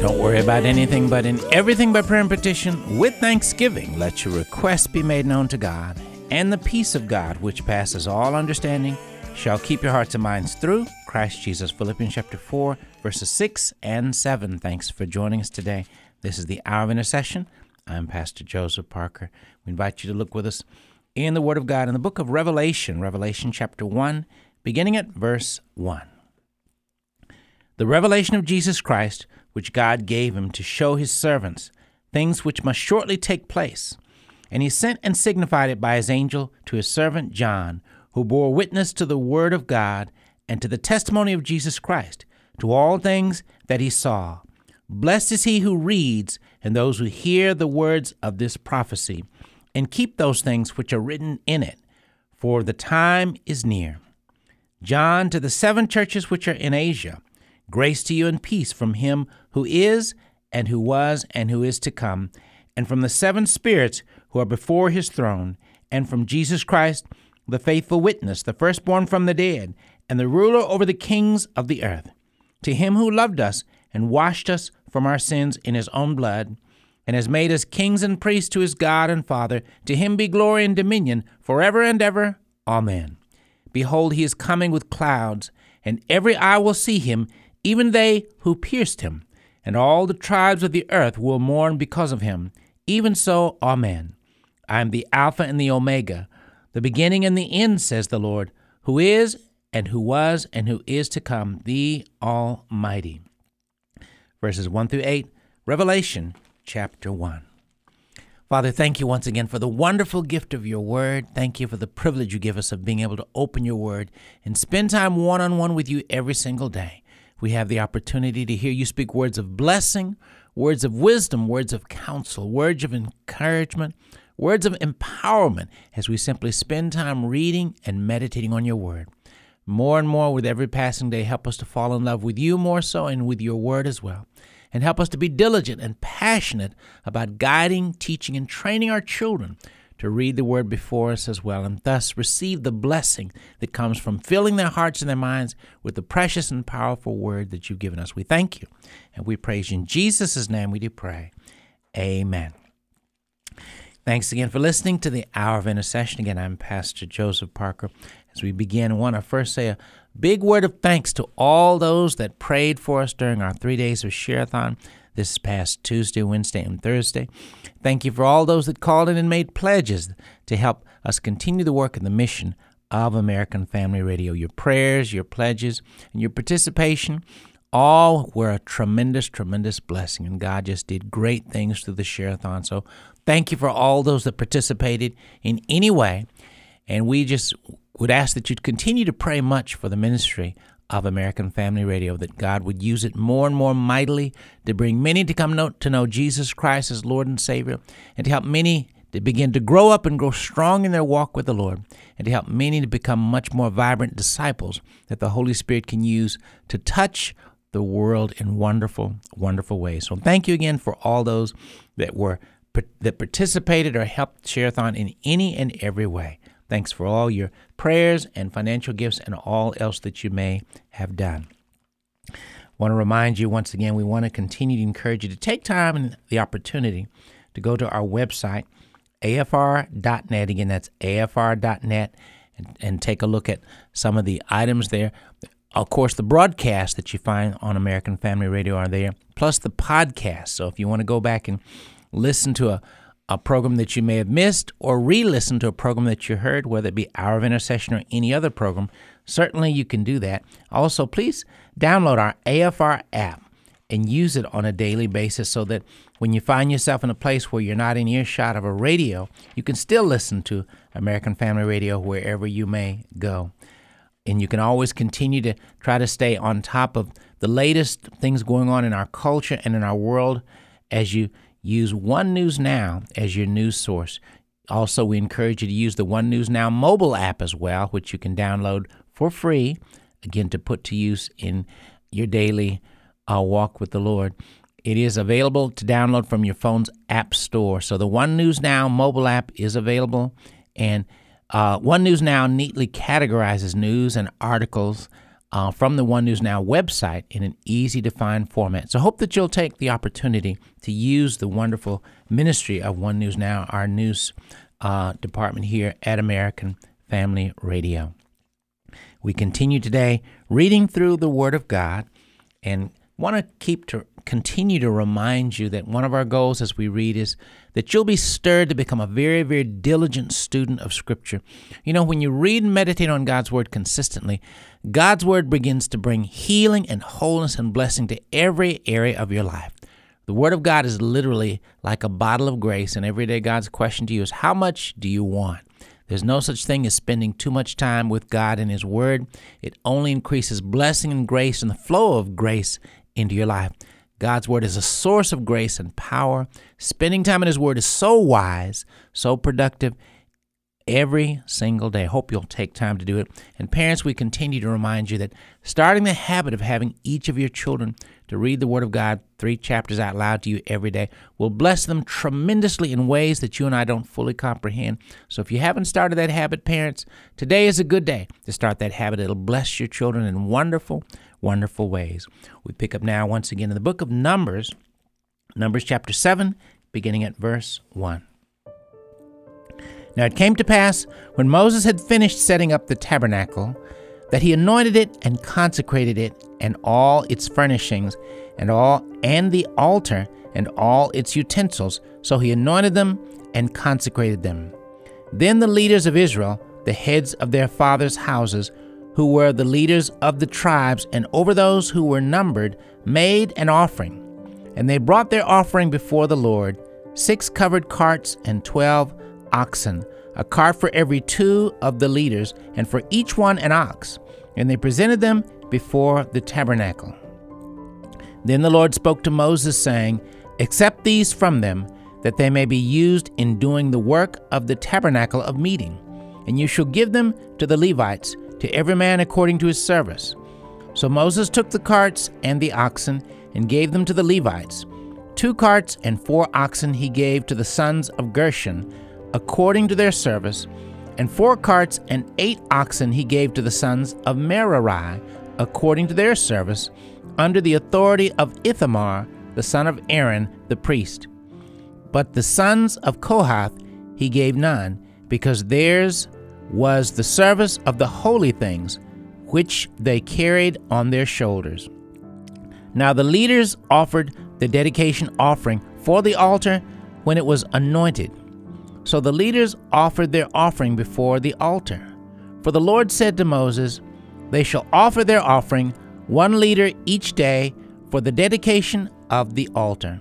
Don't worry about anything, but in everything by prayer and petition, with thanksgiving, let your requests be made known to God, and the peace of God, which passes all understanding, shall keep your hearts and minds through Christ Jesus. Philippians chapter 4, verses 6 and 7. Thanks for joining us today. This is the Hour of Intercession. I'm Pastor Joseph Parker. We invite you to look with us in the Word of God in the book of Revelation, Revelation chapter 1, beginning at verse 1. The revelation of Jesus Christ, which God gave him to show his servants things which must shortly take place. And he sent and signified it by his angel to his servant John, who bore witness to the word of God and to the testimony of Jesus Christ, to all things that he saw. Blessed is he who reads, and those who hear the words of this prophecy, and keep those things which are written in it, for the time is near. John, to the 7 churches which are in Asia, grace to you and peace from him who is, and who was, and who is to come, and from the 7 spirits who are before his throne, and from Jesus Christ, the faithful witness, the firstborn from the dead, and the ruler over the kings of the earth. To him who loved us and washed us from our sins in his own blood, and has made us kings and priests to his God and Father, to him be glory and dominion forever and ever. Amen. Behold, he is coming with clouds, and every eye will see him, even they who pierced him, and all the tribes of the earth will mourn because of him. Even so, Amen. I am the Alpha and the Omega, the beginning and the end, says the Lord, who is, and who was, and who is to come, the Almighty. Verses 1 through 8, Revelation chapter 1. Father, thank you once again for the wonderful gift of your word. Thank you for the privilege you give us of being able to open your word and spend time one-on-one with you every single day. We have the opportunity to hear you speak words of blessing, words of wisdom, words of counsel, words of encouragement, words of empowerment as we simply spend time reading and meditating on your word. More and more with every passing day, help us to fall in love with you more so and with your word as well. And help us to be diligent and passionate about guiding, teaching, and training our children to read the word before us as well, and thus receive the blessing that comes from filling their hearts and their minds with the precious and powerful word that you've given us. We thank you, and we praise you. In Jesus' name we do pray. Amen. Thanks again for listening to the Hour of Intercession. Again, I'm Pastor Joseph Parker. As we begin, I want to first say a big word of thanks to all those that prayed for us during our 3 days of Share-a-thon this past Tuesday, Wednesday, and Thursday. Thank you for all those that called in and made pledges to help us continue the work and the mission of American Family Radio. Your prayers, your pledges, and your participation all were a tremendous, tremendous blessing, and God just did great things through the Share-a-thon. So thank you for all those that participated in any way, and we just would ask that you'd continue to pray much for the ministry of American Family Radio, that God would use it more and more mightily to bring many to come to know Jesus Christ as Lord and Savior, and to help many to begin to grow up and grow strong in their walk with the Lord, and to help many to become much more vibrant disciples that the Holy Spirit can use to touch the world in wonderful, wonderful ways. So thank you again for all those that participated or helped Share-a-thon in any and every way. Thanks for all your prayers and financial gifts and all else that you may have done. I want to remind you once again, we want to continue to encourage you to take time and the opportunity to go to our website, afr.net. Again, that's afr.net, and take a look at some of the items there. Of course, the broadcasts that you find on American Family Radio are there, plus the podcast. So if you want to go back and listen to a program that you may have missed, or re-listen to a program that you heard, whether it be Hour of Intercession or any other program, certainly you can do that. Also, please download our AFR app and use it on a daily basis so that when you find yourself in a place where you're not in earshot of a radio, you can still listen to American Family Radio wherever you may go. And you can always continue to try to stay on top of the latest things going on in our culture and in our world as you use One News Now as your news source. Also, we encourage you to use the One News Now mobile app as well, which you can download for free, again, to put to use in your daily walk with the Lord. It is available to download from your phone's app store. So the One News Now mobile app is available, and One News Now neatly categorizes news and articles from the One News Now website in an easy-to-find format. So I hope that you'll take the opportunity to use the wonderful ministry of One News Now, our news department here at American Family Radio. We continue today reading through the Word of God, and want to continue to remind you that one of our goals as we read is that you'll be stirred to become a very, very diligent student of Scripture. You know, when you read and meditate on God's Word consistently, God's Word begins to bring healing and wholeness and blessing to every area of your life. The Word of God is literally like a bottle of grace, and every day God's question to you is, how much do you want? There's no such thing as spending too much time with God and His Word. It only increases blessing and grace and the flow of grace into your life. God's Word is a source of grace and power. Spending time in His Word is so wise, so productive every single day. I hope you'll take time to do it. And parents, we continue to remind you that starting the habit of having each of your children to read the Word of God 3 chapters out loud to you every day will bless them tremendously in ways that you and I don't fully comprehend. So if you haven't started that habit, parents, today is a good day to start that habit. It'll bless your children in wonderful, wonderful ways. We pick up now once again in the book of Numbers chapter 7, beginning at verse 1. Now it came to pass, when Moses had finished setting up the tabernacle, that he anointed it and consecrated it and all its furnishings and the altar and all its utensils. So he anointed them and consecrated them. Then the leaders of Israel, the heads of their fathers' houses, who were the leaders of the tribes and over those who were numbered, made an offering. And they brought their offering before the Lord, 6 covered carts and 12 oxen, a cart for every 2 of the leaders, and for each one an ox. And they presented them before the tabernacle. Then the Lord spoke to Moses, saying, Accept these from them, that they may be used in doing the work of the tabernacle of meeting. And you shall give them to the Levites, to every man according to his service. So Moses took the carts and the oxen, and gave them to the Levites. 2 carts and 4 oxen he gave to the sons of Gershon, according to their service, and 4 carts and 8 oxen he gave to the sons of Merari, according to their service, under the authority of Ithamar, the son of Aaron, the priest. But the sons of Kohath he gave none, because theirs was the service of the holy things, which they carried on their shoulders. Now the leaders offered the dedication offering for the altar when it was anointed. So the leaders offered their offering before the altar. For the Lord said to Moses, They shall offer their offering 1 liter each day for the dedication of the altar.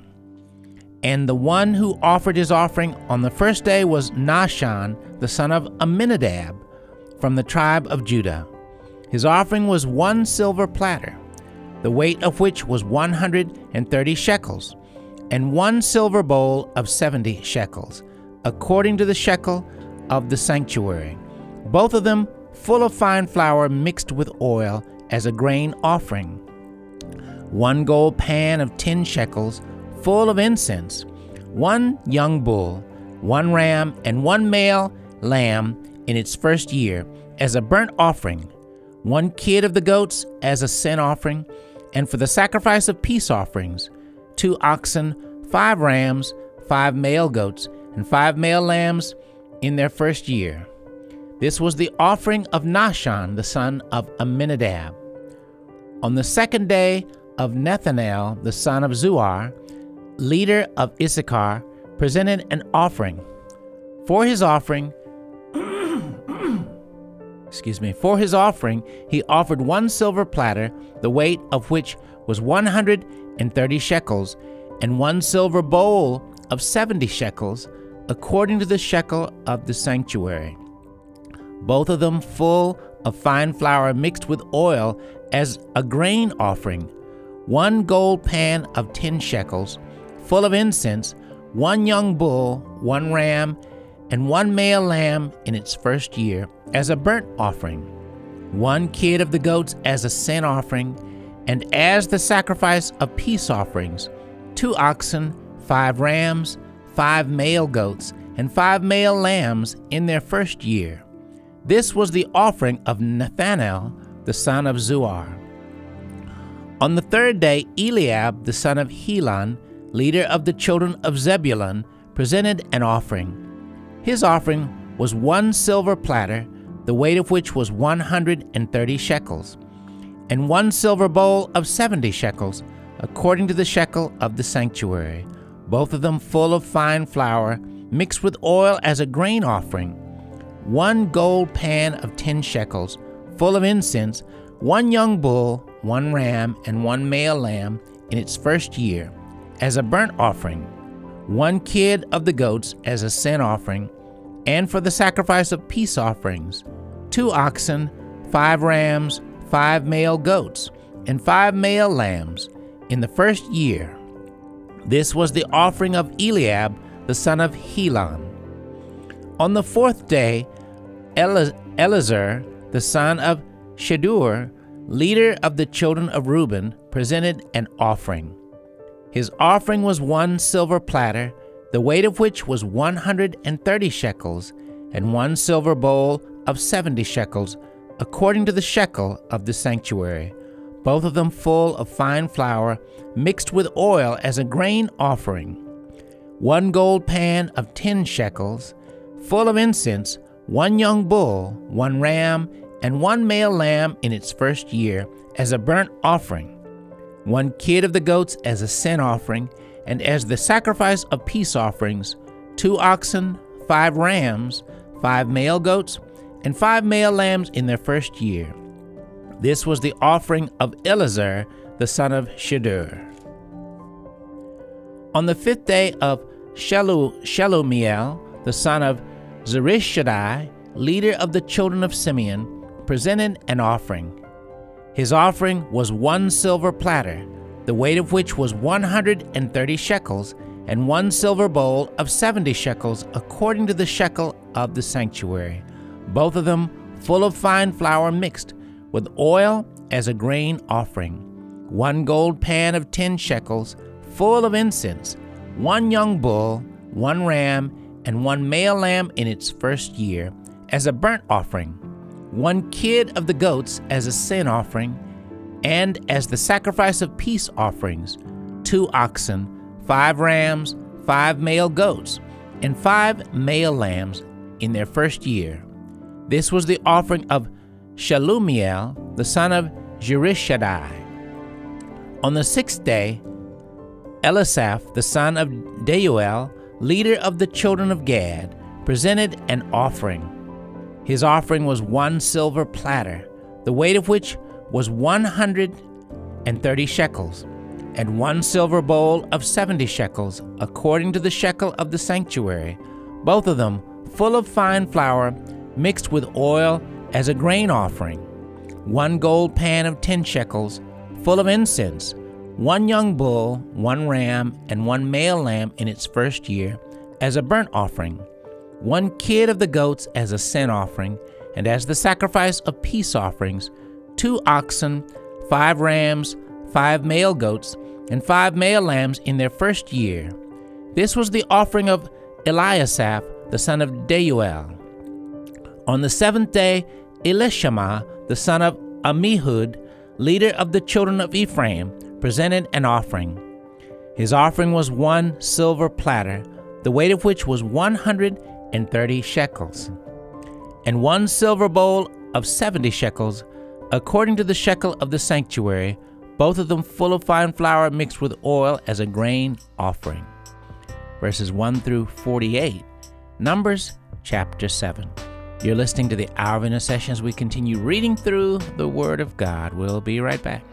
And the one who offered his offering on the first day was Nahshon, the son of Amminadab, from the tribe of Judah. His offering was 1 silver platter, the weight of which was 130 shekels, and 1 silver bowl of 70 shekels, according to the shekel of the sanctuary, both of them full of fine flour mixed with oil as a grain offering. 1 gold pan of 10 shekels, full of incense, 1 young bull, 1 ram, and 1 male lamb in its first year as a burnt offering, 1 kid of the goats as a sin offering, and for the sacrifice of peace offerings, 2 oxen, 5 rams, 5 male goats, and 5 male lambs in their first year. This was the offering of Nahshon, the son of Amminadab. On the 2nd day of Nethanel, the son of Zuar, leader of Issachar, presented an offering. For his offering, he offered 1 silver platter, the weight of which was 130 shekels, and 1 silver bowl of 70 shekels, according to the shekel of the sanctuary, both of them full of fine flour mixed with oil as a grain offering, 1 gold pan of 10 shekels, full of incense, 1 young bull, 1 ram, and 1 male lamb in its first year as a burnt offering, 1 kid of the goats as a sin offering, and as the sacrifice of peace offerings, 2 oxen, 5 rams, 5 male goats, and 5 male lambs in their first year. This was the offering of Nethanel the son of Zuar. On the third day, Eliab, the son of Helon, leader of the children of Zebulun, presented an offering. His offering was 1 silver platter, the weight of which was 130 shekels, and 1 silver bowl of 70 shekels, according to the shekel of the sanctuary, both of them full of fine flour, mixed with oil as a grain offering, 1 gold pan of 10 shekels, full of incense, 1 young bull, 1 ram, and 1 male lamb in its first year, as a burnt offering, 1 kid of the goats as a sin offering, and for the sacrifice of peace offerings, 2 oxen, 5 rams, 5 male goats, and 5 male lambs in the first year. This was the offering of Eliab, the son of Helon. On the 4th day, Elazar, the son of Shedeur, leader of the children of Reuben, presented an offering. His offering was 1 silver platter, the weight of which was 130 shekels, and 1 silver bowl of 70 shekels, according to the shekel of the sanctuary, both of them full of fine flour, mixed with oil as a grain offering, 1 gold pan of 10 shekels, full of incense, 1 young bull, 1 ram, and 1 male lamb in its first year, as a burnt offering, 1 kid of the goats as a sin offering, and as the sacrifice of peace offerings, 2 oxen, 5 rams, 5 male goats, and 5 male lambs in their first year. This was the offering of Elazar, the son of Shedeur. On the 5th day of Shelumiel, the son of Zurishaddai, leader of the children of Simeon, presented an offering. His offering was 1 silver platter, the weight of which was 130 shekels, and 1 silver bowl of 70 shekels, according to the shekel of the sanctuary, both of them full of fine flour mixed with oil as a grain offering, 1 gold pan of 10 shekels, full of incense, 1 young bull, 1 ram, and 1 male lamb in its first year, as a burnt offering, 1 kid of the goats as a sin offering, and as the sacrifice of peace offerings, 2 oxen, 5 rams, 5 male goats, and 5 male lambs in their first year. This was the offering of Shelumiel, the son of Zurishaddai. On the 6th day, Elisaph, the son of Deuel, leader of the children of Gad, presented an offering. His offering was 1 silver platter, the weight of which was 130 shekels, and 1 silver bowl of 70 shekels, according to the shekel of the sanctuary, both of them full of fine flour, mixed with oil as a grain offering, 1 gold pan of 10 shekels, full of incense, 1 young bull, 1 ram, and 1 male lamb in its first year, as a burnt offering, 1 kid of the goats as a sin offering, and as the sacrifice of peace offerings, 2 oxen, 5 rams, 5 male goats, and 5 male lambs in their first year. This was the offering of Eliasaph, the son of Deuel. On the 7th day, Elishama, the son of Ammihud, leader of the children of Ephraim, presented an offering. His offering was 1 silver platter, the weight of which was 130 shekels, and 1 silver bowl of 70 shekels, according to the shekel of the sanctuary, both of them full of fine flour mixed with oil as a grain offering. Verses 1 through 48, Numbers chapter 7. You're listening to the Hour of Intercession as we continue reading through the Word of God. We'll be right back.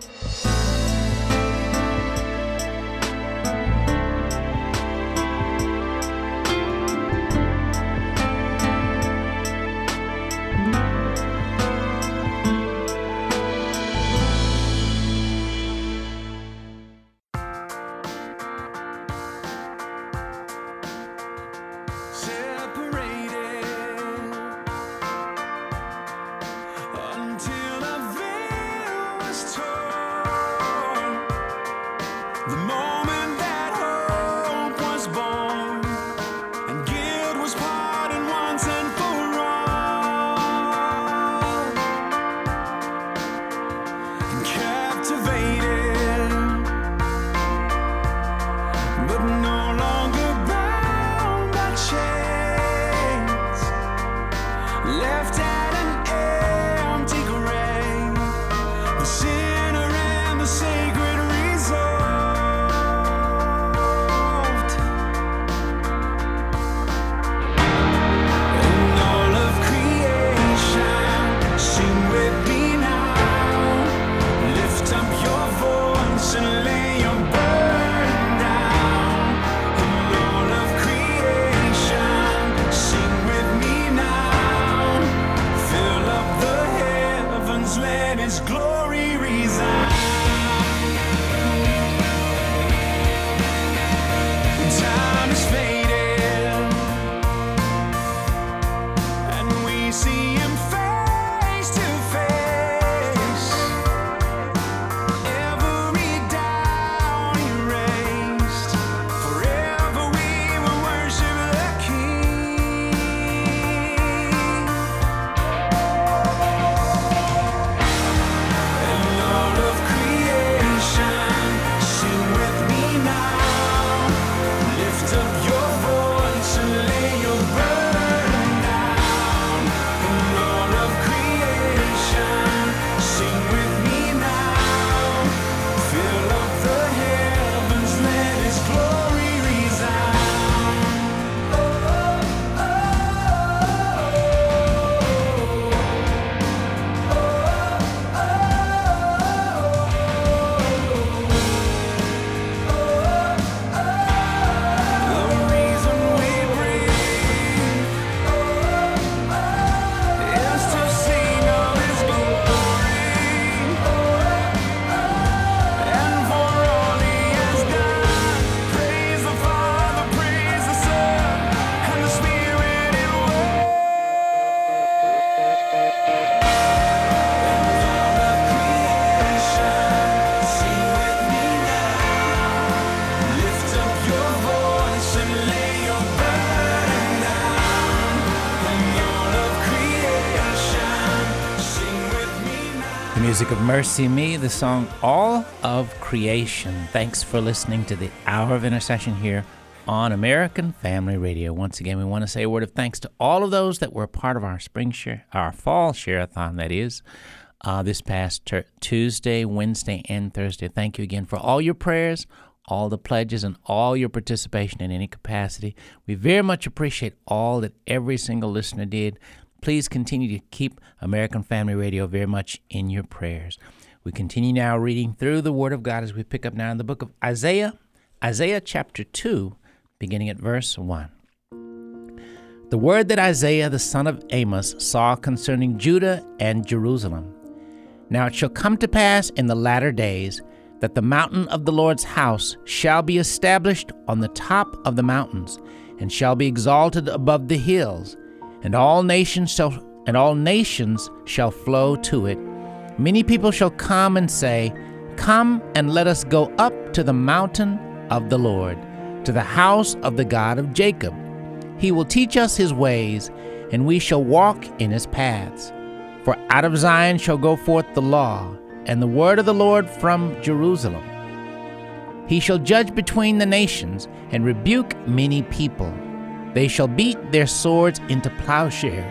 music of Mercy Me, the song All of Creation. Thanks for listening to the Hour of Intercession here on American Family Radio. Once again, we want to say a word of thanks to all of those that were a part of our fall share-a-thon, that is, this past Tuesday, Wednesday, and Thursday. Thank you again for all your prayers, all the pledges, and all your participation in any capacity. We very much appreciate all that every single listener did. Please continue to keep American Family Radio very much in your prayers. We continue now reading through the Word of God as we pick up now in the book of Isaiah chapter 2, beginning at verse 1. The word that Isaiah the son of Amos saw concerning Judah and Jerusalem. Now it shall come to pass in the latter days that the mountain of the Lord's house shall be established on the top of the mountains, and shall be exalted above the hills, and all nations shall flow to it. Many people shall come and say, Come and let us go up to the mountain of the Lord, to the house of the God of Jacob. He will teach us his ways, and we shall walk in his paths. For out of Zion shall go forth the law, and the word of the Lord from Jerusalem. He shall judge between the nations, and rebuke many people. They shall beat their swords into plowshares.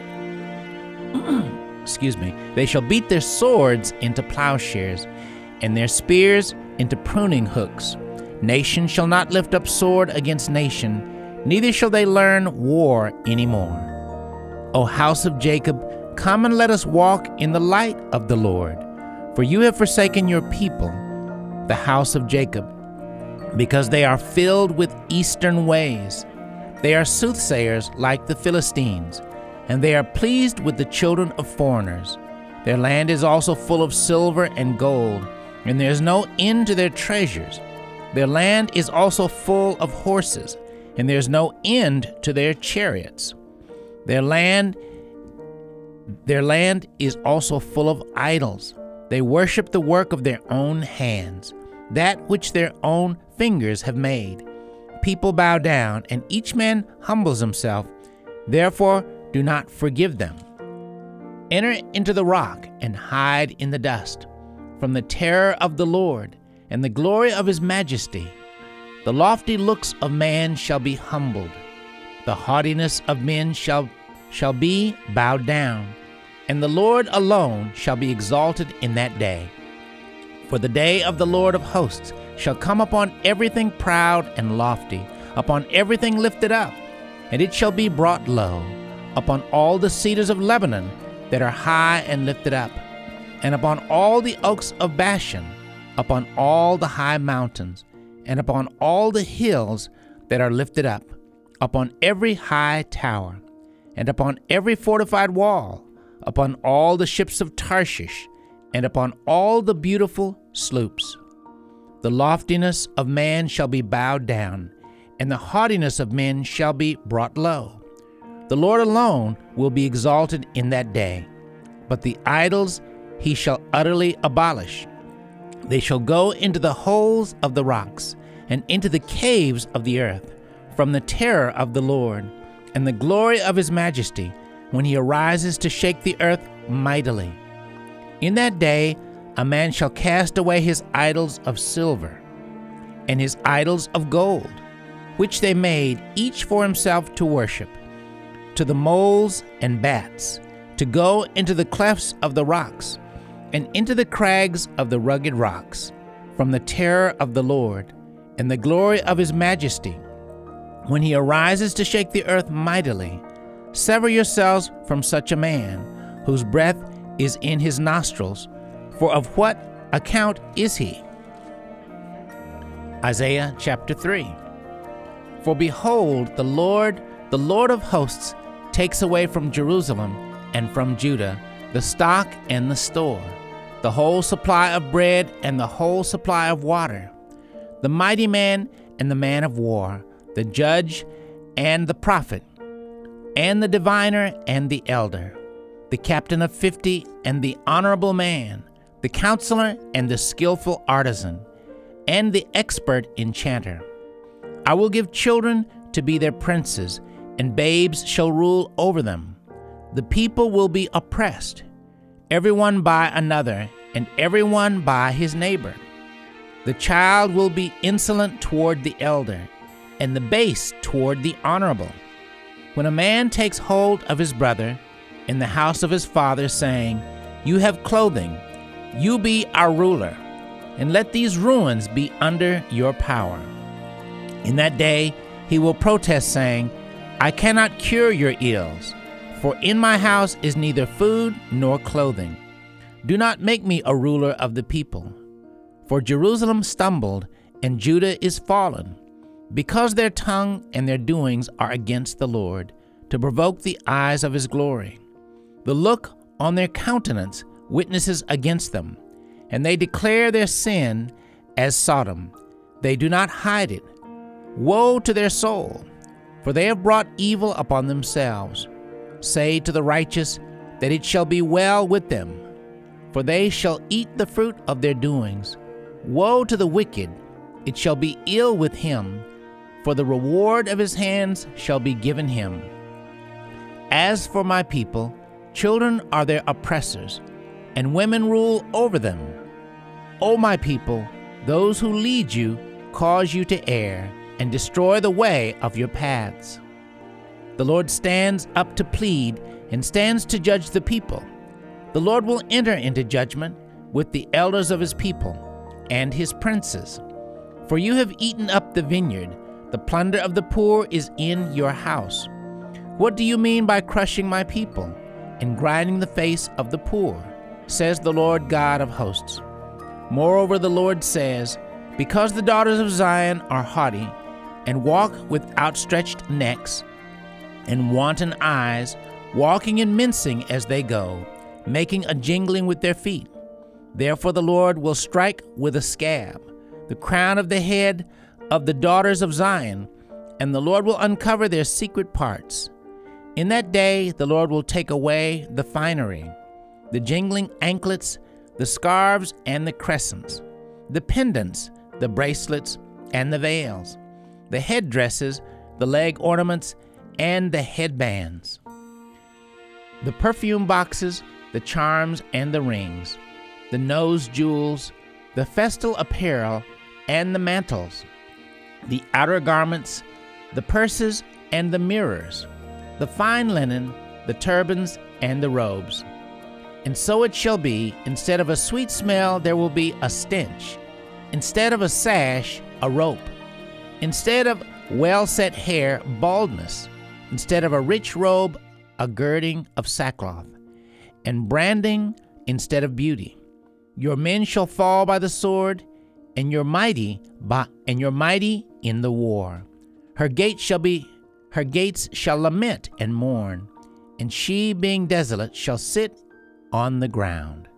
They shall beat their swords into plowshares, and their spears into pruning hooks. Nation shall not lift up sword against nation, neither shall they learn war any more. O house of Jacob, come and let us walk in the light of the Lord. For you have forsaken your people, the house of Jacob, because they are filled with eastern ways. They are soothsayers like the Philistines, and they are pleased with the children of foreigners. Their land is also full of silver and gold, and there is no end to their treasures. Their land is also full of horses, and there is no end to their chariots. Their land is also full of idols. They worship the work of their own hands, that which their own fingers have made. People bow down, and each man humbles himself. Therefore, do not forgive them. Enter into the rock and hide in the dust from the terror of the Lord and the glory of his majesty. The lofty looks of man shall be humbled. The haughtiness of men shall be bowed down, and the Lord alone shall be exalted in that day. For the day of the Lord of hosts shall come upon everything proud and lofty, upon everything lifted up, and it shall be brought low, upon all the cedars of Lebanon that are high and lifted up, and upon all the oaks of Bashan, upon all the high mountains, and upon all the hills that are lifted up, upon every high tower, and upon every fortified wall, upon all the ships of Tarshish, and upon all the beautiful sloops. The loftiness of man shall be bowed down, and the haughtiness of men shall be brought low. The Lord alone will be exalted in that day, but the idols he shall utterly abolish. They shall go into the holes of the rocks, and into the caves of the earth, from the terror of the Lord, and the glory of his majesty, when he arises to shake the earth mightily. In that day a man shall cast away his idols of silver, and his idols of gold, which they made each for himself to worship, to the moles and bats, to go into the clefts of the rocks, and into the crags of the rugged rocks, from the terror of the Lord, and the glory of his majesty, when he arises to shake the earth mightily. Sever yourselves from such a man, whose breath is in his nostrils, for of what account is he? Isaiah chapter 3. For behold, the Lord of hosts, takes away from Jerusalem and from Judah the stock and the store, the whole supply of bread and the whole supply of water, the mighty man and the man of war, the judge and the prophet, and the diviner and the elder, the captain of 50 and the honorable man, the counselor and the skillful artisan, and the expert enchanter. I will give children to be their princes, and babes shall rule over them. The people will be oppressed, everyone by another, and everyone by his neighbor. The child will be insolent toward the elder, and the base toward the honorable. When a man takes hold of his brother in the house of his father, saying, "You have clothing, you be our ruler, and let these ruins be under your power." In that day he will protest, saying, "I cannot cure your ills, for in my house is neither food nor clothing. Do not make me a ruler of the people. For Jerusalem stumbled, and Judah is fallen, because their tongue and their doings are against the Lord, to provoke the eyes of his glory. The look on their countenance witnesses against them, and they declare their sin as Sodom. They do not hide it. Woe to their soul, for they have brought evil upon themselves. Say to the righteous that it shall be well with them, for they shall eat the fruit of their doings. Woe to the wicked, it shall be ill with him, for the reward of his hands shall be given him. As for my people, children are their oppressors, and women rule over them. O my people, those who lead you cause you to err, and destroy the way of your paths. The Lord stands up to plead, and stands to judge the people. The Lord will enter into judgment with the elders of his people and his princes. For you have eaten up the vineyard, the plunder of the poor is in your house. What do you mean by crushing my people and grinding the face of the poor, says the Lord God of hosts. Moreover, the Lord says, because the daughters of Zion are haughty, and walk with outstretched necks and wanton eyes, walking and mincing as they go, making a jingling with their feet. Therefore the Lord will strike with a scab the crown of the head of the daughters of Zion, and the Lord will uncover their secret parts. In that day the Lord will take away the finery, the jingling anklets, the scarves and the crescents, the pendants, the bracelets and the veils, the headdresses, the leg ornaments, and the headbands, the perfume boxes, the charms and the rings, the nose jewels, the festal apparel and the mantles, the outer garments, the purses and the mirrors, the fine linen, the turbans and the robes. And so it shall be, instead of a sweet smell there will be a stench, instead of a sash, a rope, instead of well-set hair, baldness, instead of a rich robe, a girding of sackcloth, and branding instead of beauty. Your men shall fall by the sword, and your mighty in the war. Her gates shall lament and mourn, and she, being desolate, shall sit on the ground.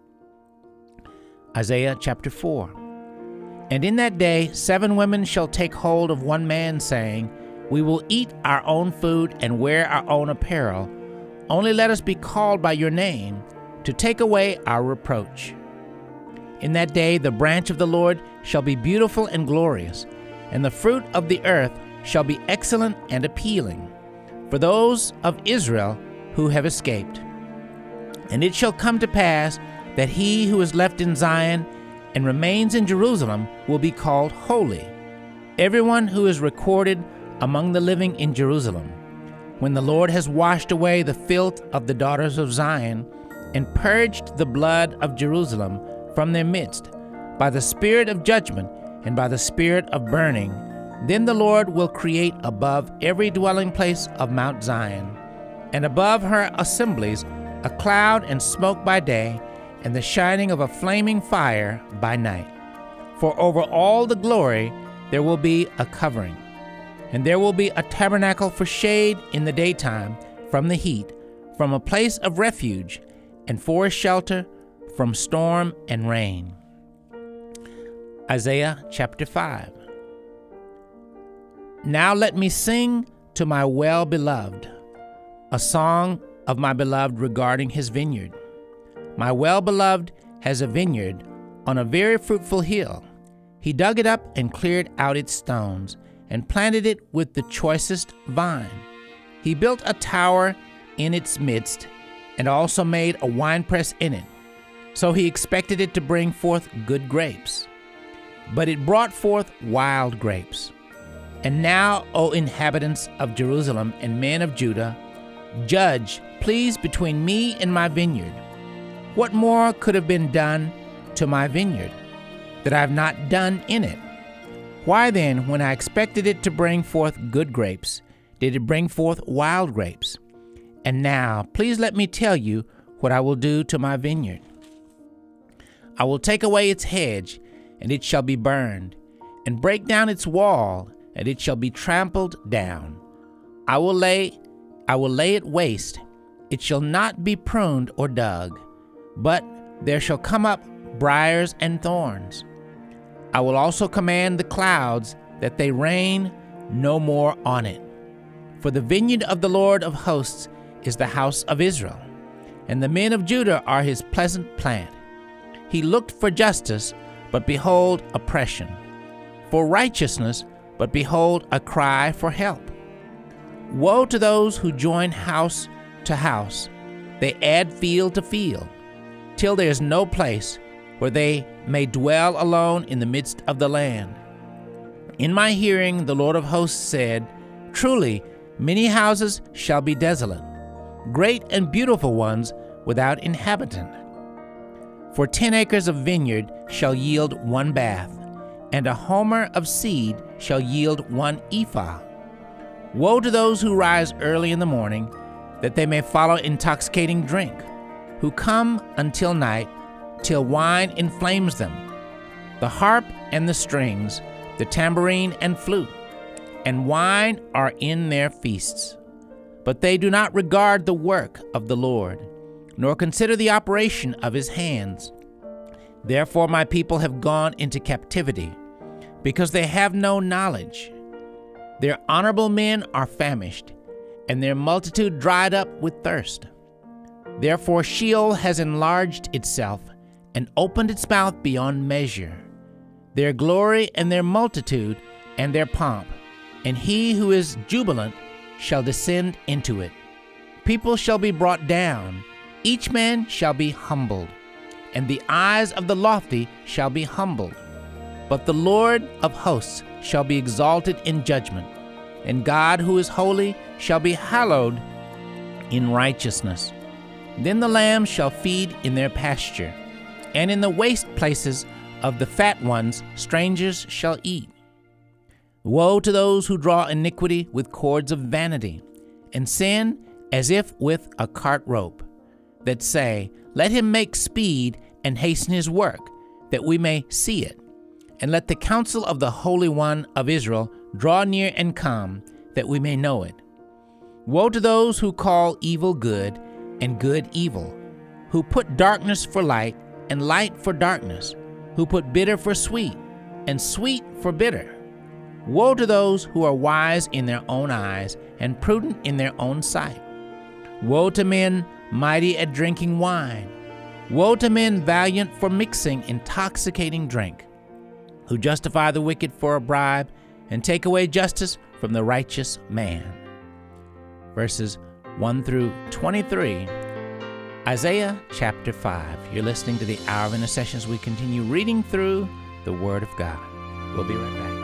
Isaiah chapter 4. And in that day 7 women shall take hold of one man, saying, we will eat our own food and wear our own apparel. Only let us be called by your name, to take away our reproach. In that day the branch of the Lord shall be beautiful and glorious, and the fruit of the earth shall be excellent and appealing, for those of Israel who have escaped. And it shall come to pass that he who is left in Zion and remains in Jerusalem will be called holy, everyone who is recorded among the living in Jerusalem, when the Lord has washed away the filth of the daughters of Zion, and purged the blood of Jerusalem from their midst, by the spirit of judgment and by the spirit of burning. Then the Lord will create above every dwelling place of Mount Zion, and above her assemblies, a cloud and smoke by day, and the shining of a flaming fire by night. For over all the glory there will be a covering, and there will be a tabernacle for shade in the daytime from the heat, from a place of refuge, and for a shelter from storm and rain. Isaiah chapter 5. Now let me sing to my well-beloved, a song of my beloved regarding his vineyard. My well-beloved has a vineyard on a very fruitful hill. He dug it up and cleared out its stones, and planted it with the choicest vine. He built a tower in its midst, and also made a winepress in it. So he expected it to bring forth good grapes. But it brought forth wild grapes. And now, O inhabitants of Jerusalem and men of Judah, judge, please, between me and my vineyard. What more could have been done to my vineyard that I have not done in it? Why then, when I expected it to bring forth good grapes, did it bring forth wild grapes? And now, please let me tell you what I will do to my vineyard. I will take away its hedge, and it shall be burned, and break down its wall, and it shall be trampled down. I will lay it waste. It shall not be pruned or dug, but there shall come up briars and thorns. I will also command the clouds that they rain no more on it. For the vineyard of the Lord of hosts is the house of Israel, and the men of Judah are his pleasant plant. He looked for justice, but behold, oppression; for righteousness, but behold, a cry for help. Woe to those who join house to house. They add field to field, till there is no place where they may dwell alone in the midst of the land. In my hearing the Lord of hosts said, Truly, many houses shall be desolate, great and beautiful ones without inhabitant. For 10 acres of vineyard shall yield 1 bath, and a homer of seed shall yield 1 ephah. Woe to those who rise early in the morning, that they may follow intoxicating drink, who come until night, till wine inflames them. The harp and the strings, the tambourine and flute, and wine are in their feasts. But they do not regard the work of the Lord, nor consider the operation of his hands. Therefore my people have gone into captivity, because they have no knowledge. Their honorable men are famished, and their multitude dried up with thirst. Therefore Sheol has enlarged itself, and opened its mouth beyond measure. Their glory and their multitude and their pomp, and he who is jubilant shall descend into it. People shall be brought down, each man shall be humbled, and the eyes of the lofty shall be humbled. But the Lord of hosts shall be exalted in judgment, and God who is holy shall be hallowed in righteousness. Then the lambs shall feed in their pasture, and in the waste places of the fat ones strangers shall eat. Woe to those who draw iniquity with cords of vanity, and sin as if with a cart rope, that say, Let him make speed and hasten his work, that we may see it. And let the counsel of the Holy One of Israel draw near and come, that we may know it. Woe to those who call evil good and good evil, who put darkness for light and light for darkness, who put bitter for sweet and sweet for bitter. Woe to those who are wise in their own eyes and prudent in their own sight. Woe to men mighty at drinking wine. Woe to men valiant for mixing intoxicating drink, who justify the wicked for a bribe and take away justice from the righteous man. Verses 1 through 23, Isaiah chapter 5. You're listening to the Hour of Intercession as we continue reading through the Word of God. We'll be right back.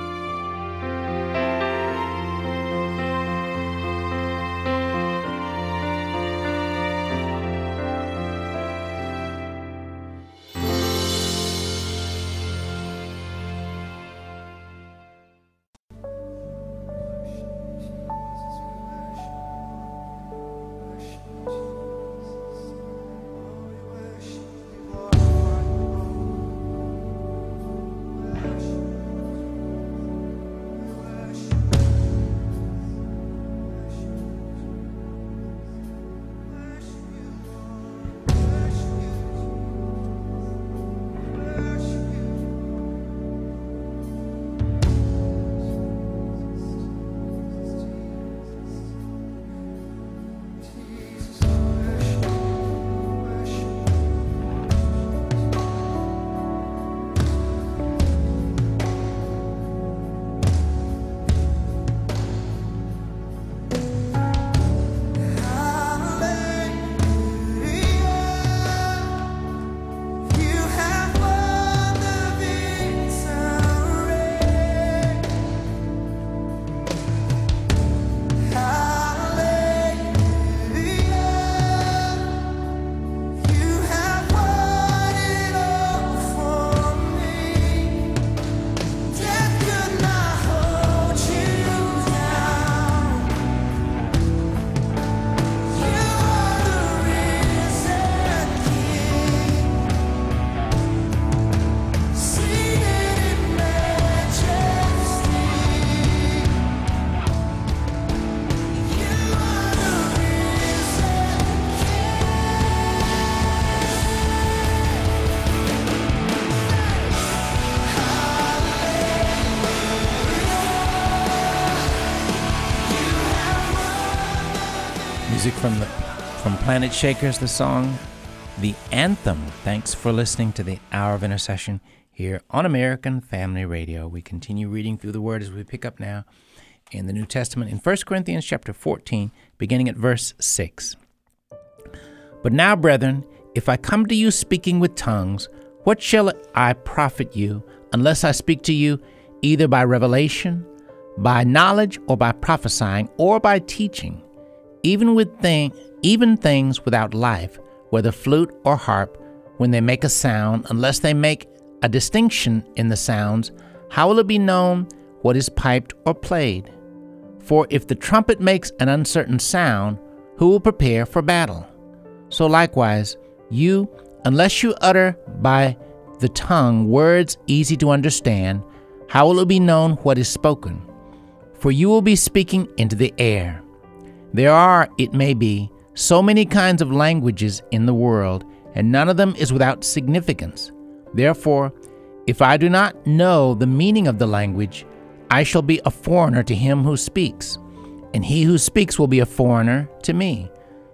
Music from Planet Shakers, the song The Anthem. Thanks for listening to the Hour of Intercession here on American Family Radio. We continue reading through the Word as we pick up now in the New Testament in 1 Corinthians chapter 14, beginning at verse 6. But now, brethren, if I come to you speaking with tongues, what shall I profit you, unless I speak to you either by revelation, by knowledge, or by prophesying, or by teaching, even things without life, whether flute or harp, when they make a sound, unless they make a distinction in the sounds, how will it be known what is piped or played? For if the trumpet makes an uncertain sound, who will prepare for battle? So likewise, you, unless you utter by the tongue words easy to understand, how will it be known what is spoken? For you will be speaking into the air. There are, it may be, so many kinds of languages in the world, and none of them is without significance. Therefore, if I do not know the meaning of the language, I shall be a foreigner to him who speaks, and he who speaks will be a foreigner to me.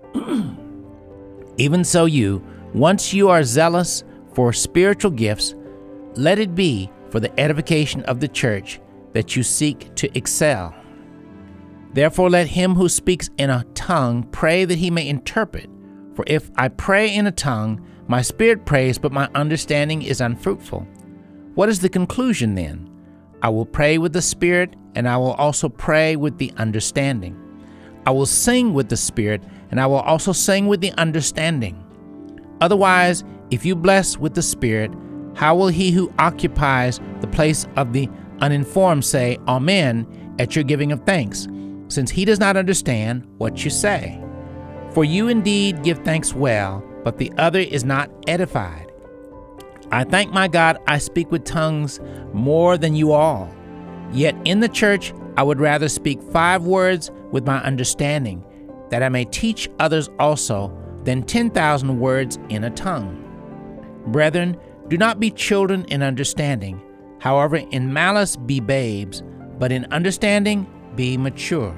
Even so you, once you are zealous for spiritual gifts, let it be for the edification of the church that you seek to excel. Therefore let him who speaks in a tongue pray that he may interpret. For if I pray in a tongue, my spirit prays, but my understanding is unfruitful. What is the conclusion then? I will pray with the spirit, and I will also pray with the understanding. I will sing with the spirit, and I will also sing with the understanding. Otherwise, if you bless with the spirit, how will he who occupies the place of the uninformed say, Amen, at your giving of thanks, since he does not understand what you say? For you indeed give thanks well, but the other is not edified. I thank my God I speak with tongues more than you all. Yet in the church I would rather speak 5 words with my understanding, that I may teach others also, than 10,000 words in a tongue. Brethren, do not be children in understanding. However, in malice be babes, but in understanding be mature.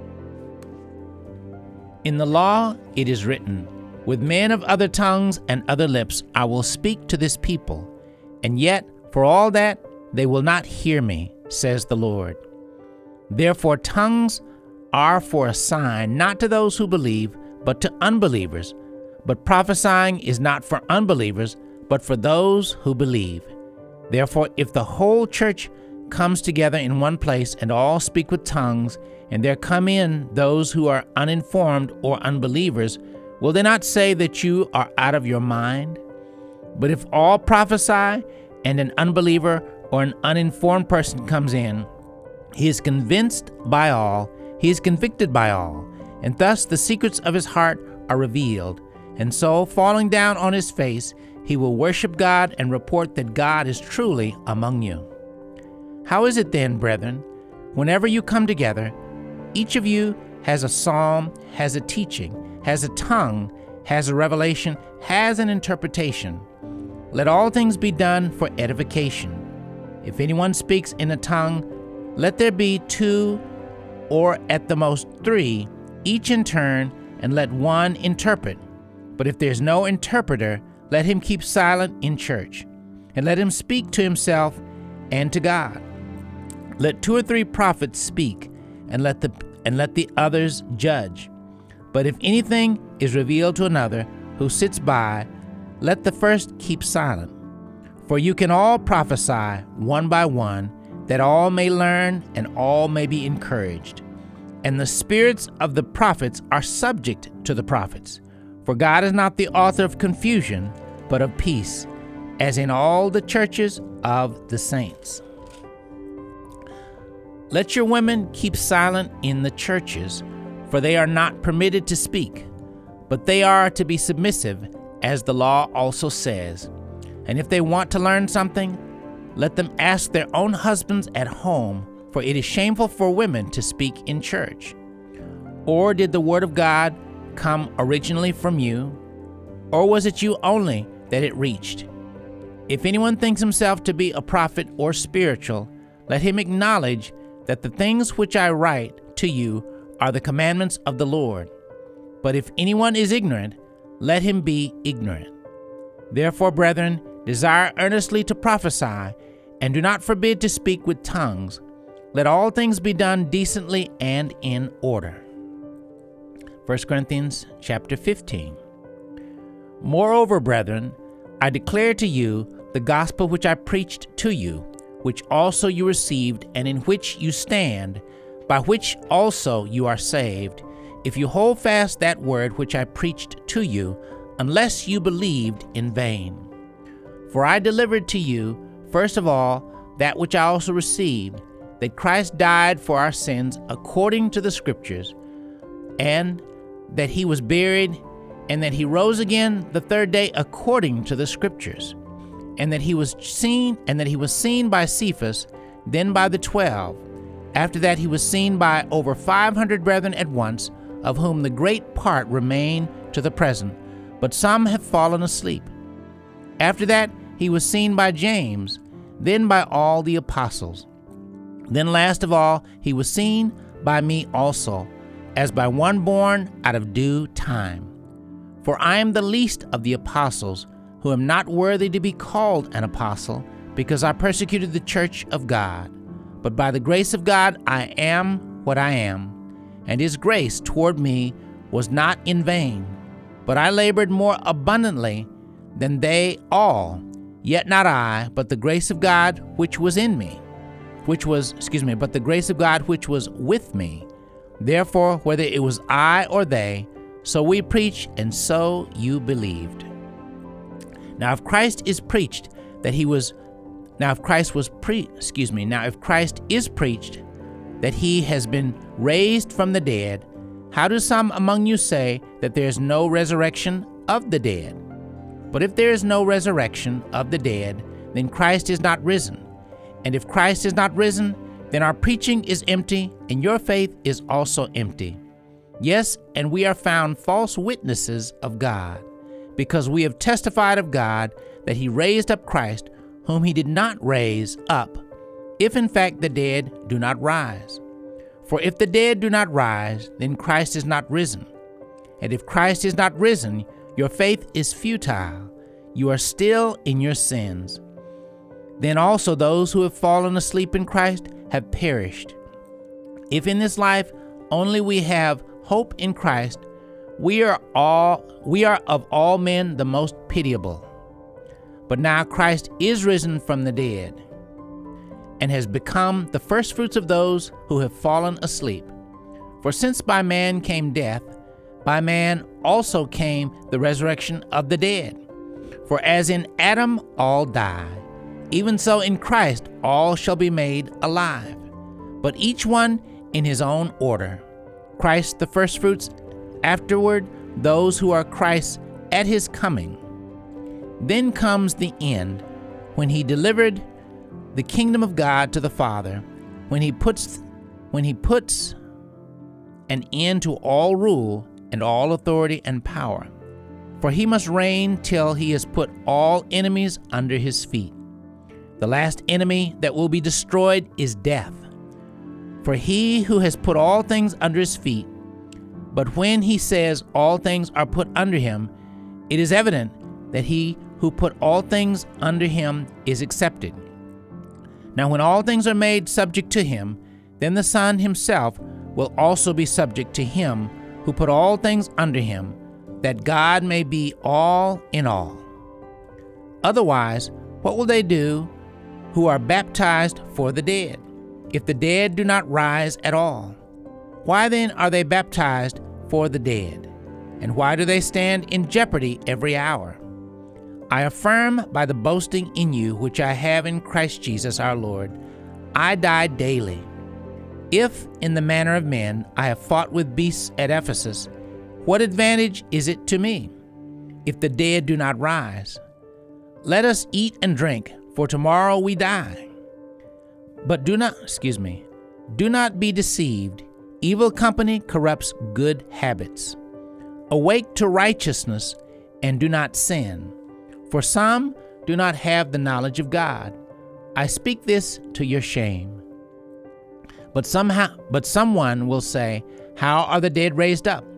In the law it is written, with men of other tongues and other lips I will speak to this people, and yet for all that they will not hear me, says the Lord. Therefore tongues are for a sign, not to those who believe, but to unbelievers. But prophesying is not for unbelievers, but for those who believe. Therefore, if the whole church comes together in one place and all speak with tongues, and there come in those who are uninformed or unbelievers, will they not say that you are out of your mind? But if all prophesy, and an unbeliever or an uninformed person comes in, he is convinced by all, he is convicted by all, and thus the secrets of his heart are revealed. And so, falling down on his face, he will worship God and report that God is truly among you. How is it then, brethren, whenever you come together, each of you has a psalm, has a teaching, has a tongue, has a revelation, has an interpretation? Let all things be done for edification. If anyone speaks in a tongue, let there be 2 or at the most 3, each in turn, and let one interpret. But if there's no interpreter, let him keep silent in church, and let him speak to himself and to God. Let 2 or 3 prophets speak, and let the others judge. But if anything is revealed to another who sits by, let the first keep silent. For you can all prophesy one by one, that all may learn and all may be encouraged. And the spirits of the prophets are subject to the prophets. For God is not the author of confusion, but of peace, as in all the churches of the saints. Let your women keep silent in the churches, for they are not permitted to speak, but they are to be submissive, as the law also says. And if they want to learn something, let them ask their own husbands at home, for it is shameful for women to speak in church. Or did the word of God come originally from you, or was it you only that it reached? If anyone thinks himself to be a prophet or spiritual, let him acknowledge that the things which I write to you are the commandments of the Lord. But if anyone is ignorant, let him be ignorant. Therefore, brethren, desire earnestly to prophesy, and do not forbid to speak with tongues. Let all things be done decently and in order. 1 Corinthians chapter 15. Moreover, brethren, I declare to you the gospel which I preached to you, which also you received, and in which you stand, by which also you are saved, if you hold fast that word which I preached to you, unless you believed in vain. For I delivered to you, first of all, that which I also received, that Christ died for our sins according to the Scriptures, and that he was buried, and that he rose again the third day according to the Scriptures, and that he was seen by Cephas, then by the 12. After that he was seen by over 500 brethren at once, of whom the great part remain to the present, but some have fallen asleep. After that he was seen by James, then by all the apostles. Then last of all he was seen by me also, as by one born out of due time. For I am the least of the apostles, who am not worthy to be called an apostle, because I persecuted the church of God. But by the grace of God I am what I am, and his grace toward me was not in vain. But I labored more abundantly than they all, yet not I, but the grace of God which was in me, but the grace of God which was with me. Therefore, whether it was I or they, so we preach, and so you believed. Now if Christ is preached that if Christ is preached that he has been raised from the dead, how do some among you say that there is no resurrection of the dead? But if there is no resurrection of the dead, then Christ is not risen. And if Christ is not risen, then our preaching is empty, and your faith is also empty. Yes, and we are found false witnesses of God, because we have testified of God that he raised up Christ, whom he did not raise up, if in fact the dead do not rise. For if the dead do not rise, then Christ is not risen. And if Christ is not risen, your faith is futile. You are still in your sins. Then also those who have fallen asleep in Christ have perished. If in this life only we have hope in Christ, we are of all men the most pitiable. But now Christ is risen from the dead, and has become the firstfruits of those who have fallen asleep. For since by man came death, by man also came the resurrection of the dead. For as in Adam all die, even so in Christ all shall be made alive, but each one in his own order. Christ the firstfruits, afterward those who are Christ's at his coming. Then comes the end, when he delivered the kingdom of God to the Father, when he puts an end to all rule and all authority and power. For he must reign till he has put all enemies under his feet. The last enemy that will be destroyed is death. For he who has put all things under his feet, but when he says all things are put under him, it is evident that he who put all things under him is accepted. Now when all things are made subject to him, then the Son himself will also be subject to him who put all things under him, that God may be all in all. Otherwise, what will they do who are baptized for the dead, if the dead do not rise at all? Why then are they baptized for the dead? And why do they stand in jeopardy every hour? I affirm by the boasting in you which I have in Christ Jesus our Lord, I die daily. If, in the manner of men, I have fought with beasts at Ephesus, what advantage is it to me, if the dead do not rise? Let us eat and drink, for tomorrow we die. But do not be deceived. Evil company corrupts good habits. Awake to righteousness, and do not sin. For some do not have the knowledge of God. I speak this to your shame. But someone will say, how are the dead raised up?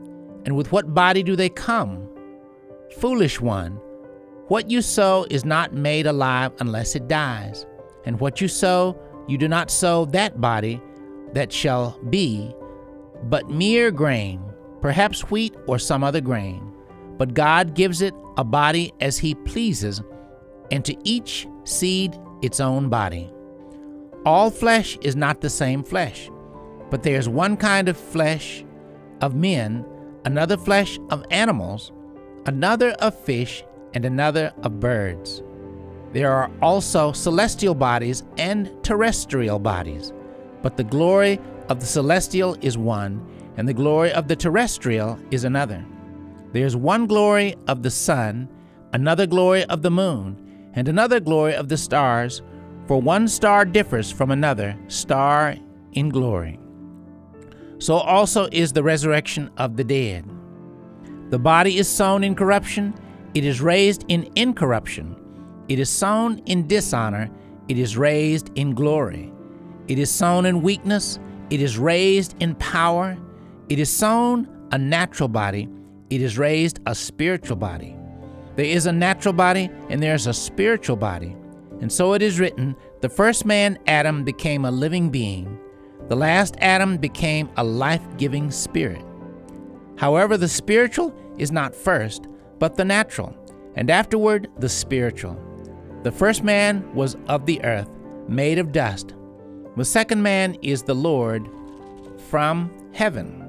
And with what body do they come? Foolish one, what you sow is not made alive unless it dies. And what you sow, you do not sow that body that shall be, but mere grain, perhaps wheat or some other grain. But God gives it a body as He pleases, and to each seed its own body. All flesh is not the same flesh, but there is one kind of flesh of men, another flesh of animals, another of fish, and another of birds. There are also celestial bodies and terrestrial bodies, but the glory of the celestial is one, and the glory of the terrestrial is another. There is one glory of the sun, another glory of the moon, and another glory of the stars, for one star differs from another star in glory. So also is the resurrection of the dead. The body is sown in corruption, it is raised in incorruption. It is sown in dishonor, it is raised in glory. It is sown in weakness, it is raised in power. It is sown a natural body, it is raised a spiritual body. There is a natural body and there is a spiritual body. And so it is written, the first man, Adam, became a living being. The last Adam became a life-giving spirit. However, the spiritual is not first, but the natural, and afterward the spiritual. The first man was of the earth, made of dust. The second man is the Lord from heaven.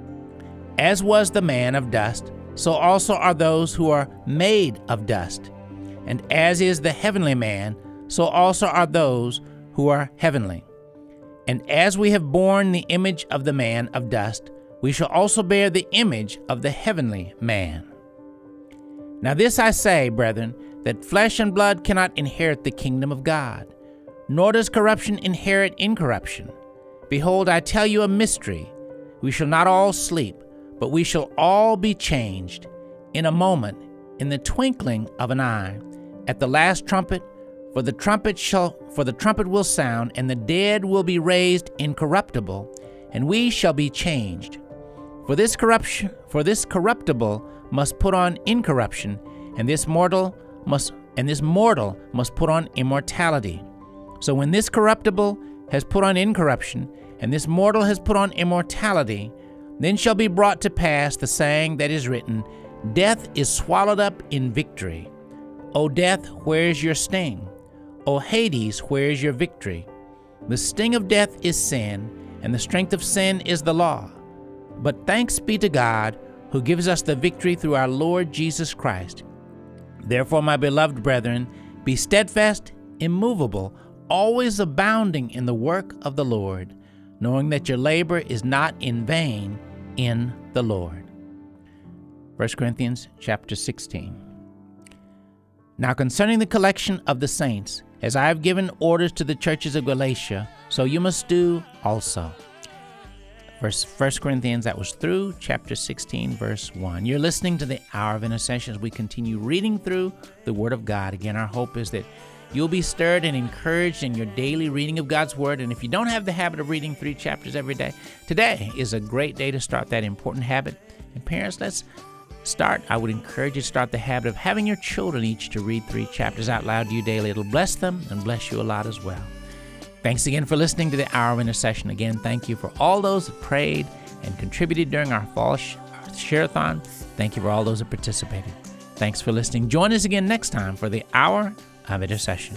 As was the man of dust, so also are those who are made of dust. And as is the heavenly man, so also are those who are heavenly. And as we have borne the image of the man of dust, we shall also bear the image of the heavenly man. Now this I say, brethren, that flesh and blood cannot inherit the kingdom of God, nor does corruption inherit incorruption. Behold, I tell you a mystery. We shall not all sleep, but we shall all be changed in a moment, in the twinkling of an eye, at the last trumpet. For the trumpet will sound, and the dead will be raised incorruptible, and we shall be changed. For this corruptible must put on incorruption, and this mortal must put on immortality. So when this corruptible has put on incorruption, and this mortal has put on immortality, then shall be brought to pass the saying that is written, Death is swallowed up in victory. O death, where is your sting? O Hades, where is your victory? The sting of death is sin, and the strength of sin is the law. But thanks be to God, who gives us the victory through our Lord Jesus Christ. Therefore, my beloved brethren, be steadfast, immovable, always abounding in the work of the Lord, knowing that your labor is not in vain in the Lord. 1 Corinthians chapter 16. Now concerning the collection of the saints, as I have given orders to the churches of Galatia, so you must do also. 1 Corinthians, that was through chapter 16, verse 1. You're listening to the Hour of Intercession as we continue reading through the Word of God. Again, our hope is that you'll be stirred and encouraged in your daily reading of God's Word. And if you don't have the habit of reading 3 chapters every day, today is a great day to start that important habit. And parents, let's start. I would encourage you to start the habit of having your children each to read 3 chapters out loud to you daily. It'll bless them and bless you a lot as well. Thanks again for listening to the Hour of Intercession. Again, thank you for all those that prayed and contributed during our fall share-a-thon. Thank you for all those that participated. Thanks for listening. Join us again next time for the Hour of Intercession.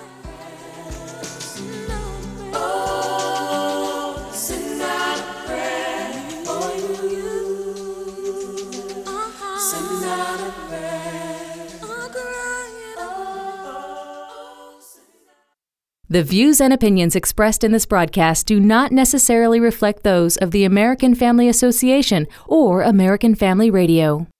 The views and opinions expressed in this broadcast do not necessarily reflect those of the American Family Association or American Family Radio.